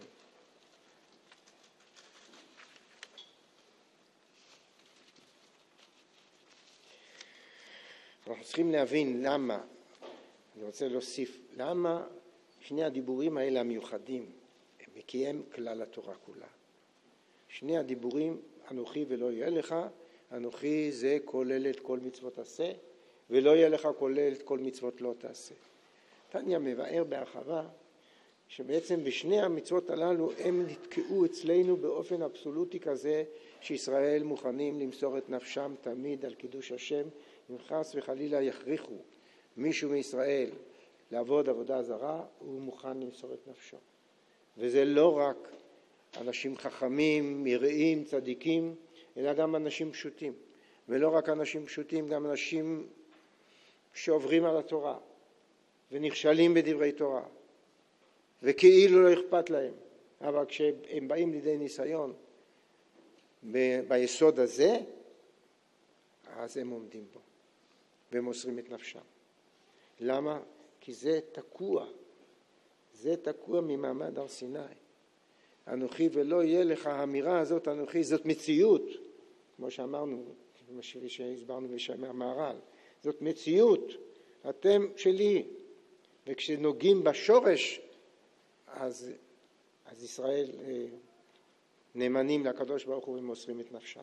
אנחנו צריכים להבין למה, אני רוצה להוסיף, למה שני הדיבורים האלה המיוחדים, כי הם כלל התורה כולה. שני הדיבורים, אנוכי ולא יהיה לך, אנוכי זה כולל את כל מצוות עשה, ולא יהיה לך כולל את כל מצוות לא תעשה. תניא מבאר בהרחבה שבעצם בשני המצוות הללו הם נתקעו אצלנו באופן אבסולוטי כזה שישראל מוכנים למסור את נפשם תמיד על קידוש השם, אם חס וחלילה יכריחו מישהו מישראל לעבוד עבודה זרה, הוא מוכן למסור את נפשו. וזה לא רק אנשים חכמים, יראים, צדיקים, אלא גם אנשים פשוטים. ולא רק אנשים פשוטים, גם אנשים שעוברים על התורה ונכשלים בדברי תורה וכאילו לא אכפת להם, אבל כשהם באים לידי ניסיון ב- ביסוד הזה, אז הם עומדים בו ומוסרים את נפשם. למה? כי זה תקוע, זה תקוע ממעמד הר סיני. אנוכי ולא יהיה לך, האמירה הזאת אנוכי, זאת מציאות, כמו שאמרנו, כמו שהסברנו בשם המהר"ל, זאת מציאות, אתם שלי, וכשנוגעים בשורש, אז, אז ישראל נאמנים לקדוש ברוך הוא ומוסרים את נפשם.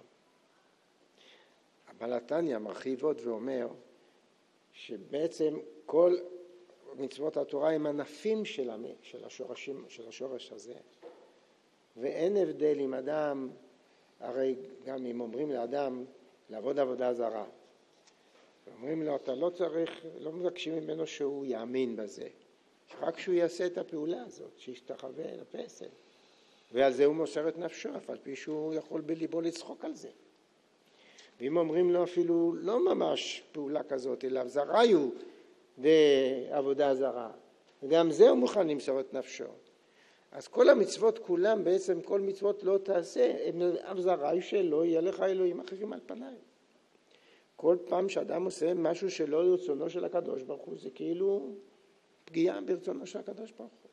אבל התניא מרחיב עוד ואומר שבעצם כל מצוות התורה הם ענפים של, של, השורשים, של השורש הזה, ואין הבדל עם אדם, הרי גם אם אומרים לאדם לעבוד עבודה זרה, אומרים לו אתה לא צריך, לא מבקשים ממנו שהוא יאמין בזה, רק שהוא יעשה את הפעולה הזאת, שישתחווה לפסל, ועל זה הוא מוסר את נפשו, אף על פי שהוא יכול בליבו לצחוק על זה. ואם אומרים לו אפילו לא ממש פעולה כזאת, אלא זרעי הוא בעבודה זרה, וגם זה הוא מוכן למסור את נפשו. אז כל המצוות כולם, בעצם כל מצוות לא תעשה, הם אף זרעי שלא יהיה לך אלוהים אחרים על פניי. כל פעם שאדם עושה משהו שלא לרצונו של הקדוש ברוך הוא, זה כאילו פגיעה ברצונו של הקדוש ברוך הוא.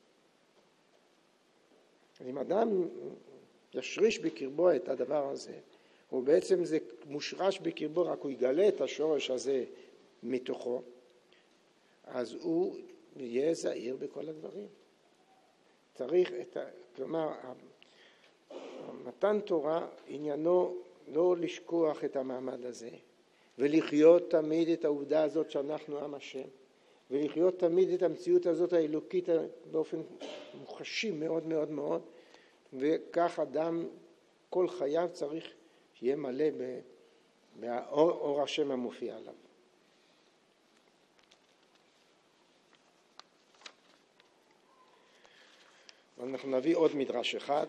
אם אדם ישריש בקרבו את הדבר הזה, ובעצם זה מושרש בקרבו, רק הוא יגלה את השורש הזה מתוכו, אז הוא יהיה זהיר בכל הדברים. צריך את ה... כלומר, מתן תורה עניינו לא לשכוח את המעמד הזה, ולחיות תמיד את העובדה הזאת שאנחנו עם השם, ולחיות תמיד את המציאות הזאת האלוקית באופן מוחשי מאוד מאוד מאוד, וכך אדם כל חייו צריך שיהיה מלא באור אור השם המופיע עליו. אנחנו נביא עוד מדרש אחד.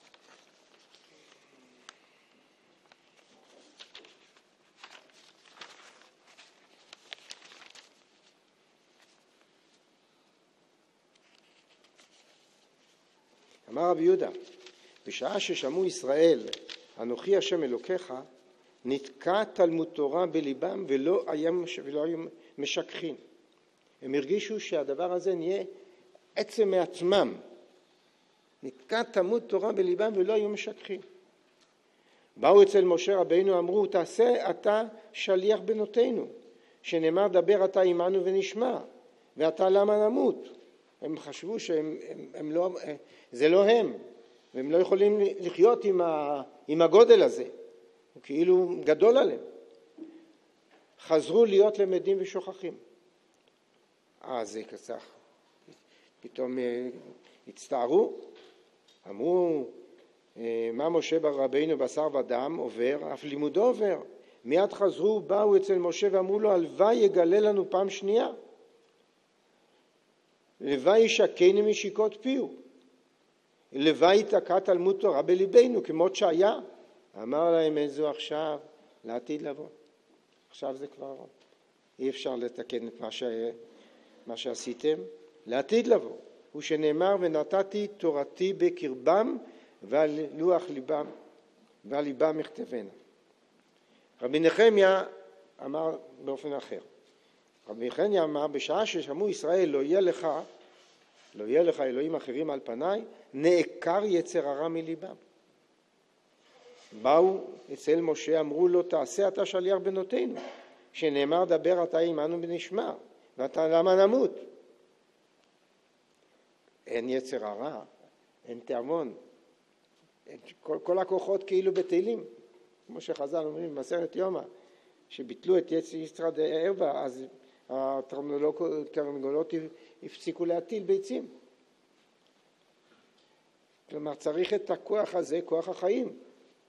אמר רבי יהודה, בשעה ששמעו ישראל, אנוכי השם אלוקיך, נתקע תלמוד תורה בליבם ולא היו משכחים. הם הרגישו שהדבר הזה נהיה עצם מעצמם. נתקע תלמוד תורה בליבם ולא היו משכחים. באו אצל משה רבינו, אמרו, תעשה אתה שליח בנותינו, שנאמר דבר אתה עמנו ונשמע, ואתה למה נמות? הם חשבו שהם הם, הם לא, זה לא הם, והם לא יכולים לחיות עם, ה, עם הגודל הזה, הוא כאילו גדול עליהם. חזרו להיות למדים ושוכחים. אה, זה כסך. פתאום הצטערו, אמרו, מה משה רבינו בשר ודם עובר, אף לימודו עובר. מיד חזרו, באו אצל משה ואמרו לו, הלוואי יגלה לנו פעם שנייה. לוואי ישקני משיקות פיהו. לוואי יתקע תלמוד תורה בליבנו, כמות שהיה. אמר להם, איזו עכשיו, לעתיד לבוא. עכשיו זה כבר אי אפשר לתקן את מה, ש... מה שעשיתם. לעתיד לבוא. הוא שנאמר, ונתתי תורתי בקרבם ועל לוח ליבם, ועל ליבם יכתבנה. רבי נחמיה אמר באופן אחר. רבי נחמיה אמר, בשעה ששמעו ישראל, לא יהיה לך, לא יהיה לך אלוהים אחרים על פניי, נעקר יצר הרע מליבם. באו אצל משה, אמרו לו, תעשה אתה שליח בנותינו, שנאמר דבר אתה עמנו ונשמע, ואתה למה נמות? אין יצר הרע, אין תאמון, כל, כל הכוחות כאילו בטלים, כמו שחז"ל אומרים במסכת יומא, שביטלו את יצר דערבא, אז התרנגולות הפסיקו להטיל ביצים. כלומר, צריך את הכוח הזה, כוח החיים.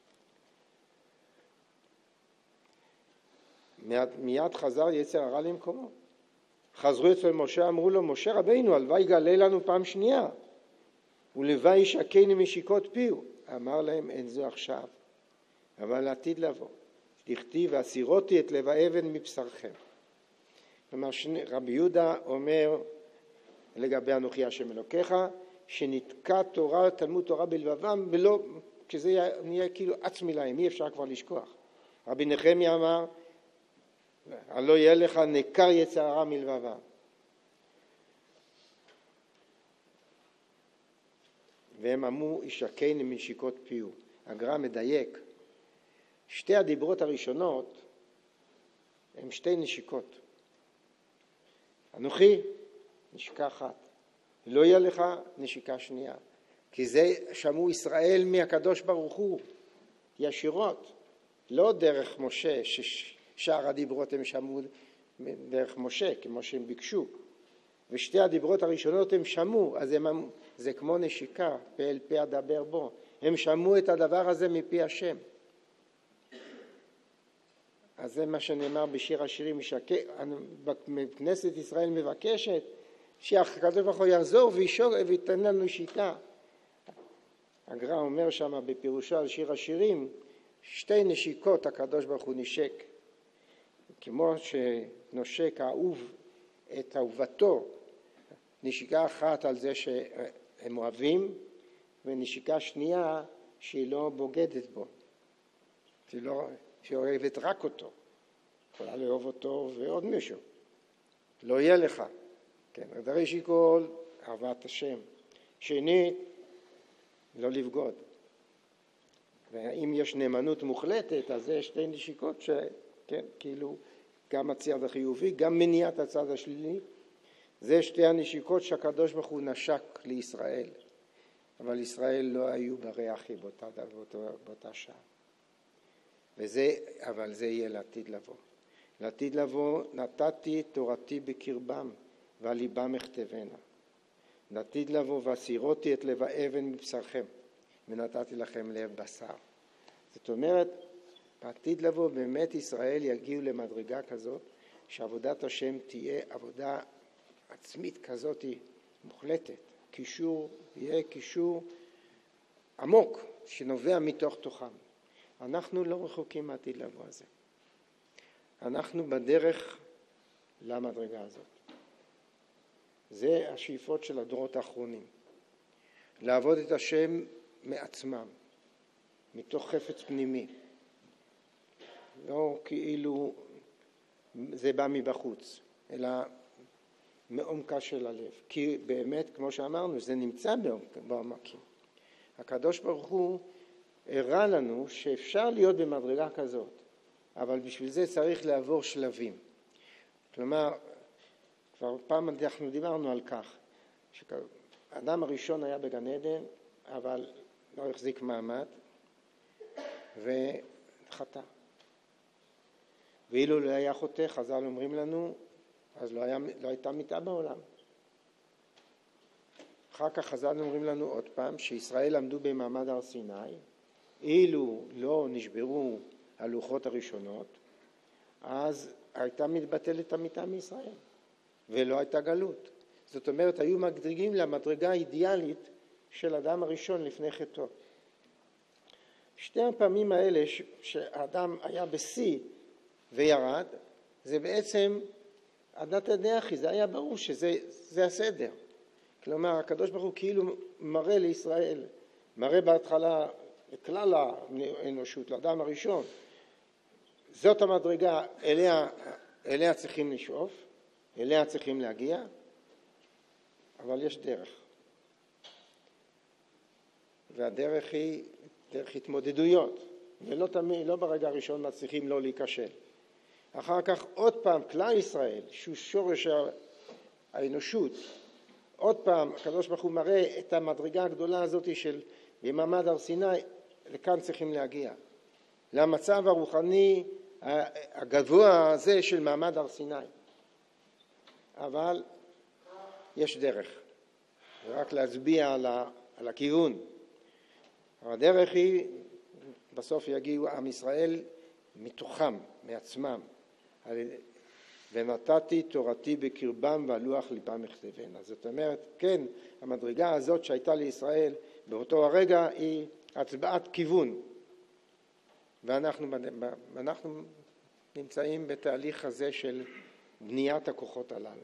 מיד, מיד חזר יצר הרע למקומו. חזרו אצל משה, אמרו לו, משה רבינו, הלוואי יגלה לנו פעם שנייה, ולוואי ישקני משיקות פיהו. אמר להם, אין זו עכשיו, אבל עתיד לבוא. דכתיב, והסירותי את לב האבן מבשרכם. כלומר, רבי יהודה אומר לגבי אנוכי השם אלוקיך, שנתקע תורה, תלמוד תורה בלבבם, ולא, כשזה נהיה כאילו עצמי להם, אי אפשר כבר לשכוח. רבי נחמיה אמר, הלא יהיה לך נקר יצר הרע מלבבם. והם אמרו, ישקני משיקות פיהו. הגר"א מדייק, שתי הדיברות הראשונות הם שתי נשיקות. אנוכי, נשיקה אחת. לא יהיה לך נשיקה שנייה. כי זה שמעו ישראל מהקדוש ברוך הוא, ישירות. לא דרך משה, ששאר הדיברות הם שמעו דרך משה, כמו שהם ביקשו. ושתי הדיברות הראשונות הם שמעו, אז הם, זה כמו נשיקה, פה אל פה אדבר בו. הם שמעו את הדבר הזה מפי השם. אז זה מה שנאמר בשיר השירים, כנסת ישראל מבקשת שהקדוש ברוך הוא יחזור וישור וייתן לנו נשיקה. הגר"א אומר שם בפירושו על שיר השירים, שתי נשיקות הקדוש ברוך הוא נשק, כמו שנושק האהוב את אהובתו, נשיקה אחת על זה שהם אוהבים, ונשיקה שנייה שהיא לא בוגדת בו, שהיא, לא, שהיא אוהבת רק אותו, יכולה לאהוב אותו ועוד מישהו, לא יהיה לך. כן, ראשית כל, אהבת השם. שנית, לא לבגוד. ואם יש נאמנות מוחלטת, אז זה שתי נשיקות שכן, כאילו, גם הצד החיובי, גם מניעת הצד השלילי. זה שתי הנשיקות שהקדוש ברוך הוא נשק לישראל. אבל ישראל לא היו ברי אחי באותה, באותה, באותה שעה. וזה, אבל זה יהיה לעתיד לבוא. לעתיד לבוא, נתתי תורתי בקרבם, ועל ליבם אכתבנה. לעתיד לבוא, והסירותי את לב האבן מבשרכם, ונתתי לכם לב בשר. זאת אומרת, בעתיד לבוא, באמת ישראל יגיעו למדרגה כזאת, שעבודת השם תהיה עבודה עצמית כזאת מוחלטת. קישור, יהיה קישור עמוק, שנובע מתוך תוכם. אנחנו לא רחוקים מהעתיד לבוא הזה. אנחנו בדרך למדרגה הזאת. זה השאיפות של הדורות האחרונים. לעבוד את השם מעצמם, מתוך חפץ פנימי. לא כאילו זה בא מבחוץ, אלא מעומקה של הלב. כי באמת, כמו שאמרנו, זה נמצא בעומקים. הקדוש ברוך הוא הראה לנו שאפשר להיות במדרגה כזאת, אבל בשביל זה צריך לעבור שלבים. כלומר, כבר פעם אנחנו דיברנו על כך, שהאדם הראשון היה בגן עדן, אבל לא החזיק מעמד, וחטא. ואילו לא היה חוטא, חז"ל אומרים לנו, אז לא, היה, לא הייתה מיתה בעולם. אחר כך חז"ל אומרים לנו עוד פעם, שישראל עמדו במעמד הר סיני, אילו לא נשברו הלוחות הראשונות, אז הייתה מתבטלת המיתה מישראל, ולא הייתה גלות. זאת אומרת, היו מדרגים למדרגה האידיאלית של האדם הראשון לפני חטאו. שתי הפעמים האלה שהאדם היה בשיא וירד, זה בעצם עדת הדחי, זה היה ברור שזה זה הסדר. כלומר, הקדוש ברוך הוא כאילו מראה לישראל, מראה בהתחלה לכלל האנושות, לאדם הראשון. זאת המדרגה, אליה, אליה צריכים לשאוף, אליה צריכים להגיע, אבל יש דרך. והדרך היא דרך התמודדויות, ולא תמיד, לא ברגע הראשון מצליחים לא להיכשל. אחר כך עוד פעם, כלל ישראל, שהוא שורש האנושות, עוד פעם, הקדוש ברוך הוא מראה את המדרגה הגדולה הזאת של במעמד הר סיני, לכאן צריכים להגיע. למצב הרוחני הגבוה הזה של מעמד הר סיני. אבל יש דרך, רק להצביע על, ה, על הכיוון. הדרך היא, בסוף יגיעו עם ישראל מתוכם, מעצמם. ונתתי תורתי בקרבם והלוח ליבם אכתבנה. זאת אומרת, כן, המדרגה הזאת שהייתה לישראל באותו הרגע היא הצבעת כיוון. ואנחנו אנחנו נמצאים בתהליך הזה של בניית הכוחות הללו.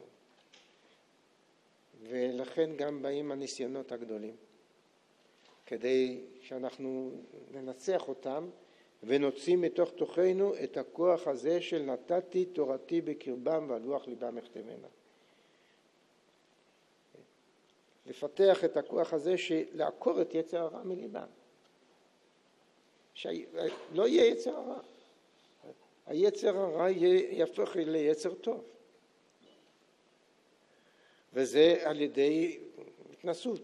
ולכן גם באים הניסיונות הגדולים. כדי שאנחנו ננצח אותם ונוציא מתוך תוכנו את הכוח הזה של נתתי תורתי בקרבם והלוח ליבם אכתבנה. לפתח את הכוח הזה של לעקור את יצר הרע מליבם. שלא יהיה יצר הרע. היצר הרע יהפוך ליצר טוב. וזה על ידי התנסות.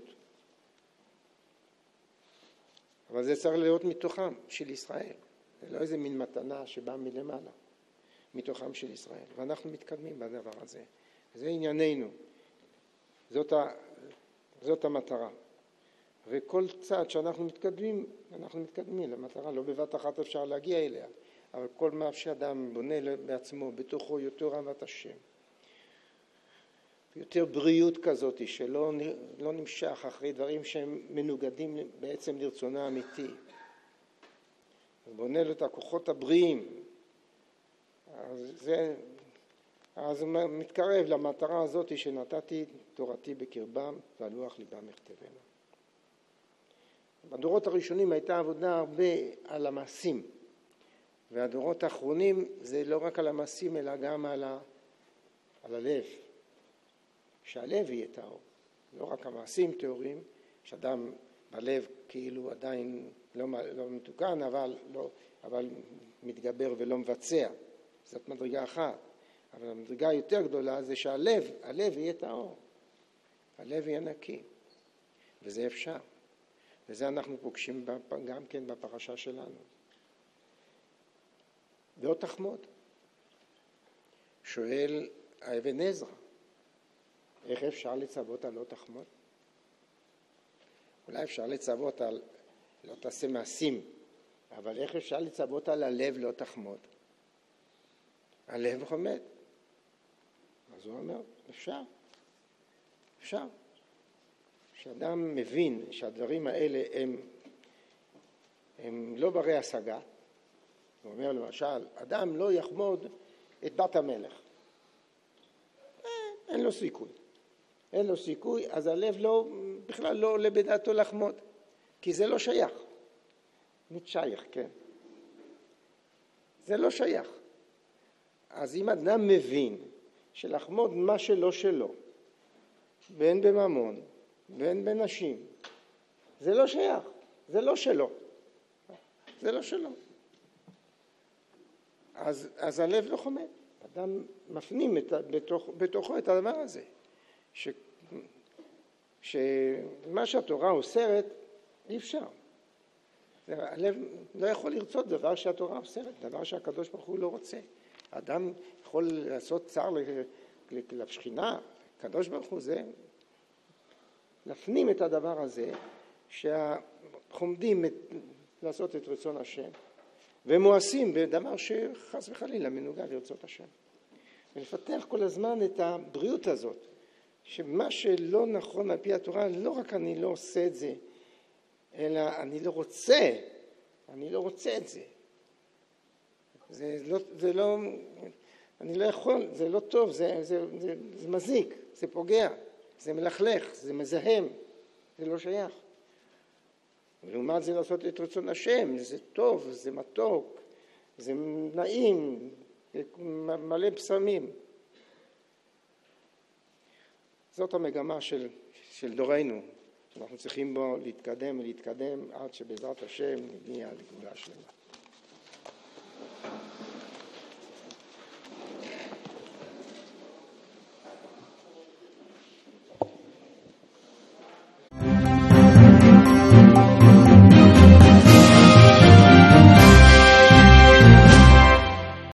אבל זה צריך להיות מתוכם של ישראל. זה לא איזה מין מתנה שבאה מלמעלה. מתוכם של ישראל. ואנחנו מתקדמים בדבר הזה. זה ענייננו. זאת, ה... זאת המטרה. וכל צעד שאנחנו מתקדמים, אנחנו מתקדמים למטרה. לא בבת אחת אפשר להגיע אליה. אבל כל מה שאדם בונה בעצמו, בתוכו יותר אהבת השם. יותר בריאות כזאת שלא לא נמשך אחרי דברים שהם מנוגדים בעצם לרצונו האמיתי. בונה לו את הכוחות הבריאים. אז זה, אז מתקרב למטרה הזאת שנתתי תורתי בקרבם ועל לוח ליבם אכתבנה. בדורות הראשונים הייתה עבודה הרבה על המעשים. והדורות האחרונים זה לא רק על המעשים אלא גם על, ה, על הלב. שהלב יהיה טהור. לא רק המעשים טהורים, שאדם בלב כאילו עדיין לא, לא מתוקן, אבל, לא, אבל מתגבר ולא מבצע. זאת מדרגה אחת. אבל המדרגה היותר גדולה זה שהלב, הלב יהיה טהור. הלב יהיה נקי. וזה אפשר. וזה אנחנו פוגשים גם כן בפרשה שלנו. לא תחמוד. שואל אבן עזרא, איך אפשר לצוות על לא תחמוד? אולי אפשר לצוות על לא תעשה מעשים, אבל איך אפשר לצוות על הלב לא תחמוד? הלב חומד. אז הוא אומר, אפשר. אפשר. כשאדם מבין שהדברים האלה הם, הם לא ברי השגה, הוא אומר למשל, אדם לא יחמוד את בת המלך. אין לו סיכוי. אין לו סיכוי, אז הלב לא, בכלל לא עולה בדעתו לחמוד, כי זה לא שייך. מתשייך, כן. זה לא שייך. אז אם אדם מבין שלחמוד מה שלא שלו, בין בממון, בין בנשים, זה לא שייך, זה לא שלו. זה לא שלו. אז, אז הלב לא חומד. אדם מפנים את, בתוך, בתוכו את הדבר הזה. ש, שמה שהתורה אוסרת, אי אפשר. הלב לא יכול לרצות דבר שהתורה אוסרת, דבר שהקדוש ברוך הוא לא רוצה. האדם יכול לעשות צער לשכינה, הקדוש ברוך הוא זה, להפנים את הדבר הזה, שהחומדים לעשות את רצון השם, ומואסים בדבר שחס וחלילה מנוגד לרצות השם. ולפתח כל הזמן את הבריאות הזאת, שמה שלא נכון על פי התורה, לא רק אני לא עושה את זה, אלא אני לא רוצה, אני לא רוצה את זה. זה לא, זה לא, אני לא יכול, זה לא טוב, זה, זה, זה, זה מזיק, זה פוגע, זה מלכלך, זה מזהם, זה לא שייך. ולעומת זה לעשות את רצון השם, זה טוב, זה מתוק, זה נעים, זה מלא פסמים. זאת המגמה של, של דורנו, שאנחנו צריכים בו להתקדם ולהתקדם עד שבעזרת השם נגיע לגאולה שלמה.